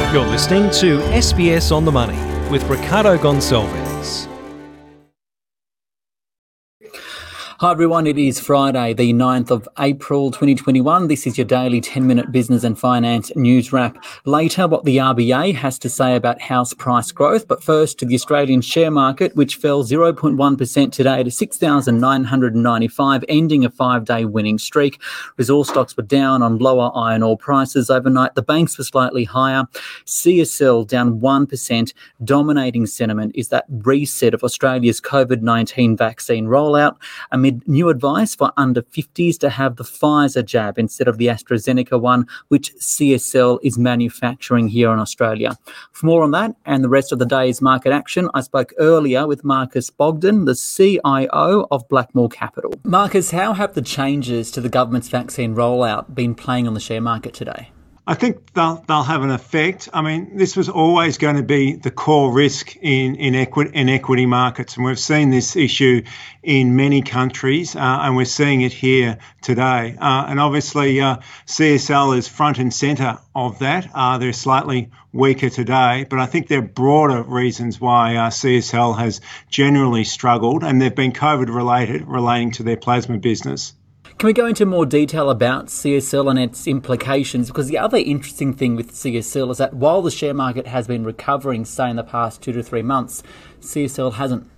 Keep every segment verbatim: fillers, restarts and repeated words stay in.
You're listening to S B S On The Money with Ricardo Gonçalves. Hi everyone, it is Friday the ninth of April twenty twenty-one. This is your daily ten minute business and finance news wrap. Later, what the R B A has to say about house price growth. But first to the Australian share market, which fell zero point one percent today to six thousand nine hundred ninety-five, ending a five-day winning streak. Resource stocks were down on lower iron ore prices overnight. The banks were slightly higher. C S L down one percent. Dominating sentiment is that reset of Australia's COVID nineteen vaccine rollout amid new advice for under fifties to have the Pfizer jab instead of the AstraZeneca one, which C S L is manufacturing here in Australia. For more on that and the rest of the day's market action, I spoke earlier with Marcus Bogdan, the C I O of Blackmore Capital. Marcus, how have the changes to the government's vaccine rollout been playing on the share market today? I think they'll they'll have an effect. I mean, this was always going to be the core risk in in equity in equity markets, and we've seen this issue in many countries, uh, and we're seeing it here today. Uh, and obviously, uh, C S L is front and centre of that. Uh, they're slightly weaker today, but I think there are broader reasons why uh, C S L has generally struggled, and they've been COVID related, relating to their plasma business. Can we go into more detail about C S L and its implications? Because the other interesting thing with C S L is that while the share market has been recovering, say, in the past two to three months, C S L hasn't.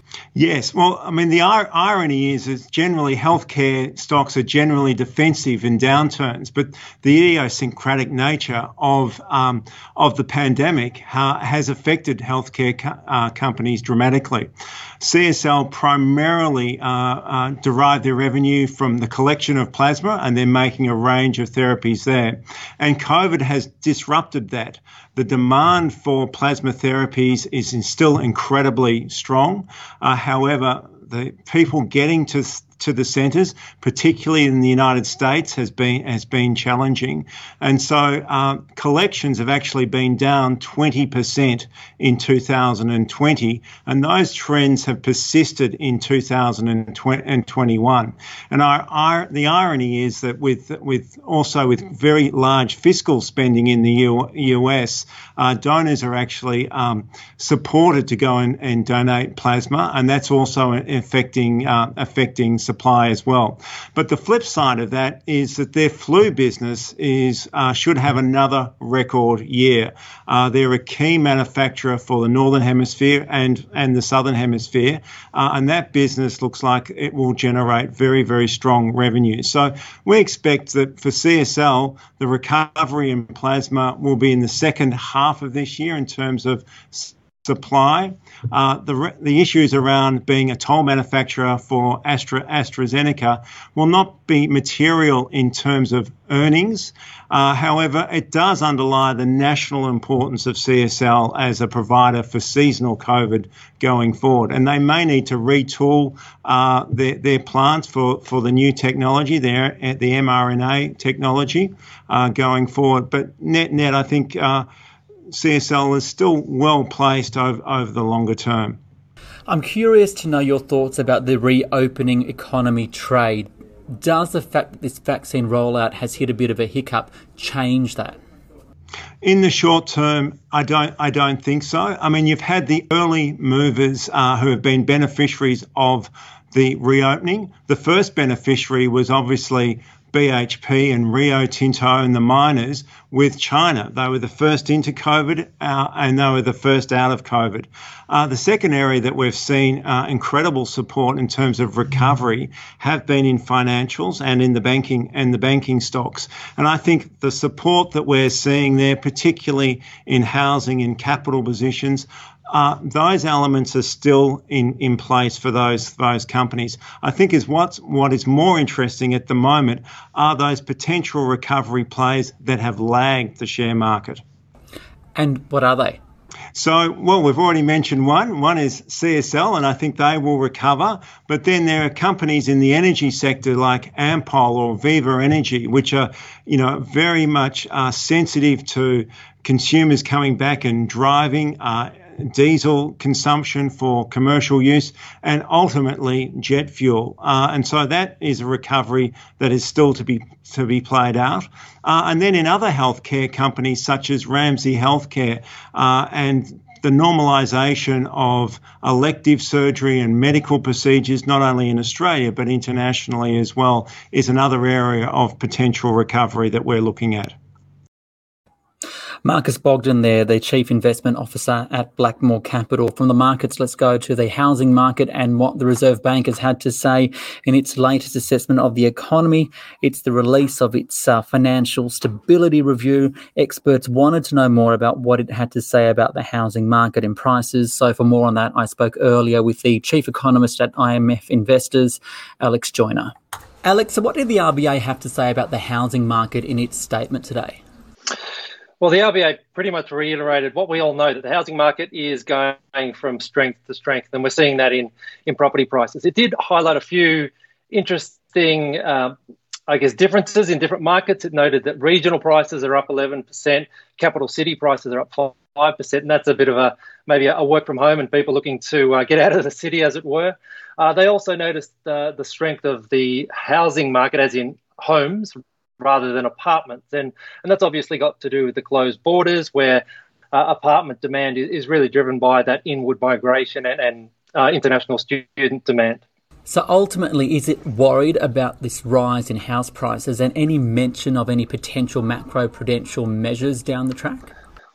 Yes. Well, I mean, the ir- irony is that generally healthcare stocks are generally defensive in downturns, but the idiosyncratic nature of um, of the pandemic ha- has affected healthcare co- uh, companies dramatically. C S L primarily uh, uh, derive their revenue from the collection of plasma, and they're making a range of therapies there. And COVID has disrupted that. The demand for plasma therapies is still incredibly strong. Uh, however, the people getting to to the centres, particularly in the United States, has been has been challenging, and so uh, collections have actually been down twenty percent in two thousand twenty, and those trends have persisted in two thousand twenty-one. And our, our the irony is that with with also with very large fiscal spending in the U, US, uh, donors are actually um, supported to go and, and donate plasma, and that's also affecting uh, affecting supply as well. But the flip side of that is that their flu business is uh, should have another record year. Uh, they're a key manufacturer for the Northern Hemisphere and, and the Southern Hemisphere, uh, and that business looks like it will generate very, very strong revenue. So we expect that for C S L, the recovery in plasma will be in the second half of this year in terms of supply. Uh, the the issues around being a toll manufacturer for Astra, AstraZeneca will not be material in terms of earnings. Uh, however, it does underlie the national importance of C S L as a provider for seasonal COVID going forward. And they may need to retool uh, their, their plants for, for the new technology, their, the mRNA technology uh, going forward. But net, net, I think uh, C S L is still well placed over, over the longer term. I'm curious to know your thoughts about the reopening economy trade. Does the fact that this vaccine rollout has hit a bit of a hiccup change that? In the short term, I don't I don't think so. I mean, you've had the early movers uh, who have been beneficiaries of the reopening. The first beneficiary was obviously B H P and Rio Tinto and the miners with China. They were the first into COVID uh, and they were the first out of COVID. Uh, the second area that we've seen uh, incredible support in terms of recovery have been in financials and in the banking and the banking stocks. And I think the support that we're seeing there, particularly in housing and capital positions, Uh, those elements are still in, in place for those those companies. I think is what's what is more interesting at the moment are those potential recovery plays that have lagged the share market. And what are they? So, well, we've already mentioned one. One is C S L, and I think they will recover. But then there are companies in the energy sector like Ampol or Viva Energy, which are, you know, very much uh, sensitive to consumers coming back and driving. Uh, diesel consumption for commercial use, and ultimately jet fuel. Uh, and so that is a recovery that is still to be to be played out. Uh, and then in other healthcare companies such as Ramsay Health Care uh, and the normalisation of elective surgery and medical procedures, not only in Australia but internationally as well, is another area of potential recovery that we're looking at. Marcus Bogdan there, the Chief Investment Officer at Blackmore Capital. From the markets, let's go to the housing market and what the Reserve Bank has had to say in its latest assessment of the economy. It's the release of its uh, financial stability review. Experts wanted to know more about what it had to say about the housing market and prices. So for more on that, I spoke earlier with the Chief Economist at I M F Investors, Alex Joyner. Alex, so what did the R B A have to say about the housing market in its statement today? Well, the R B A pretty much reiterated what we all know, that the housing market is going from strength to strength, and we're seeing that in, in property prices. It did highlight a few interesting, uh, I guess, differences in different markets. It noted that regional prices are up eleven percent, capital city prices are up five percent, and that's a bit of a maybe a work from home and people looking to uh, get out of the city, as it were. Uh, they also noticed uh, the strength of the housing market, as in homes, rather than apartments. And, and that's obviously got to do with the closed borders, where uh, apartment demand is, is really driven by that inward migration and, and uh, international student demand. So ultimately, is it worried about this rise in house prices and any mention of any potential macro-prudential measures down the track?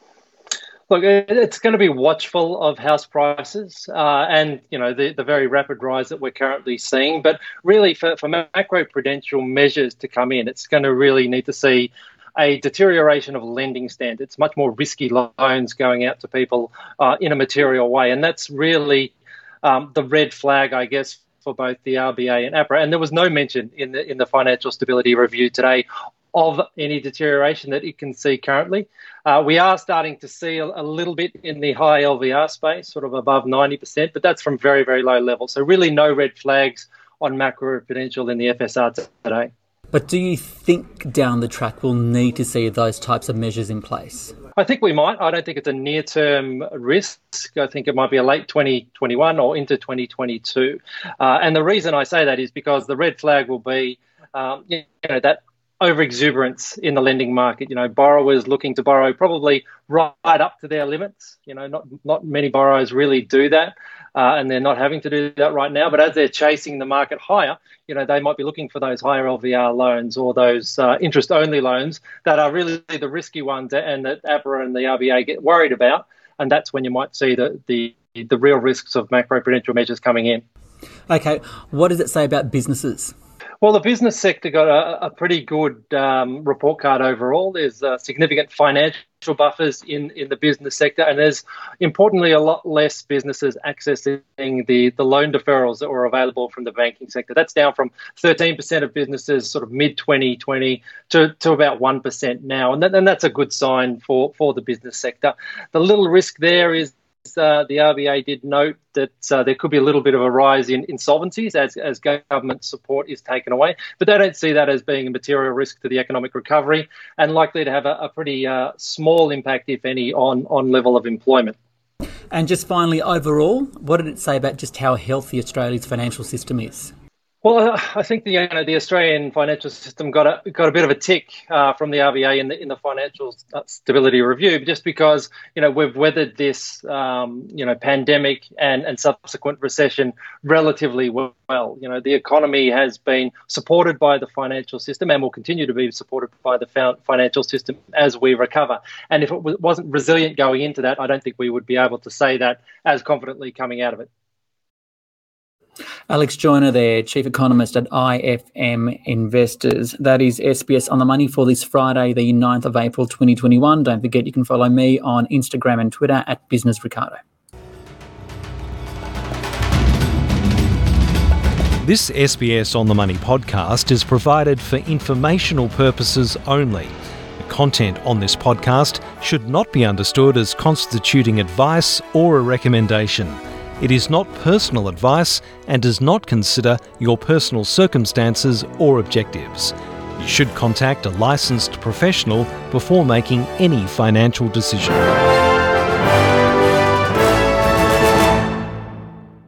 Look, it's going to be watchful of house prices uh, and, you know, the, the very rapid rise that we're currently seeing. But really, for, for macro-prudential measures to come in, it's going to really need to see a deterioration of lending standards, much more risky loans going out to people uh, in a material way. And that's really um, the red flag, I guess, for both the R B A and APRA. And there was no mention in the in the Financial Stability Review today of any deterioration that it can see currently. Uh, we are starting to see a, a little bit in the high L V R space, sort of above ninety percent, but that's from very, very low levels. So really no red flags on macro-prudential in the F S R today. But do you think down the track we'll need to see those types of measures in place? I think we might. I don't think it's a near-term risk. I think it might be a late twenty twenty-one or into twenty twenty-two. Uh, and the reason I say that is because the red flag will be, um, you know, that over-exuberance in the lending market. You know, borrowers looking to borrow probably right up to their limits. You know, not not many borrowers really do that, uh, and they're not having to do that right now. But as they're chasing the market higher, you know, they might be looking for those higher L V R loans or those uh, interest-only loans that are really the risky ones and that APRA and the R B A get worried about. And that's when you might see the the, the real risks of macro-prudential measures coming in. Okay, what does it say about businesses? Well, the business sector got a, a pretty good um, report card overall. There's uh, significant financial buffers in, in the business sector, and there's, importantly, a lot less businesses accessing the, the loan deferrals that were available from the banking sector. That's down from thirteen percent of businesses sort of mid twenty twenty to, to about one percent now, and, that, and that's a good sign for, for the business sector. The little risk there is Uh, the R B A did note that uh, there could be a little bit of a rise in insolvencies as, as government support is taken away, but they don't see that as being a material risk to the economic recovery and likely to have a, a pretty uh, small impact, if any, on, on level of employment. And just finally, overall, what did it say about just how healthy Australia's financial system is? Well, I think the you know the Australian financial system got a got a bit of a tick uh, from the R B A in the in the Financial Stability Review, just because you know we've weathered this um, you know pandemic and, and subsequent recession relatively well. You know the economy has been supported by the financial system and will continue to be supported by the financial system as we recover. And if it wasn't resilient going into that, I don't think we would be able to say that as confidently coming out of it. Alex Joyner there, Chief Economist at I F M Investors. That is S B S On The Money for this Friday, the ninth of April twenty twenty-one. Don't forget you can follow me on Instagram and Twitter at Business Ricardo. This S B S On The Money podcast is provided for informational purposes only. The content on this podcast should not be understood as constituting advice or a recommendation. It is not personal advice and does not consider your personal circumstances or objectives. You should contact a licensed professional before making any financial decision.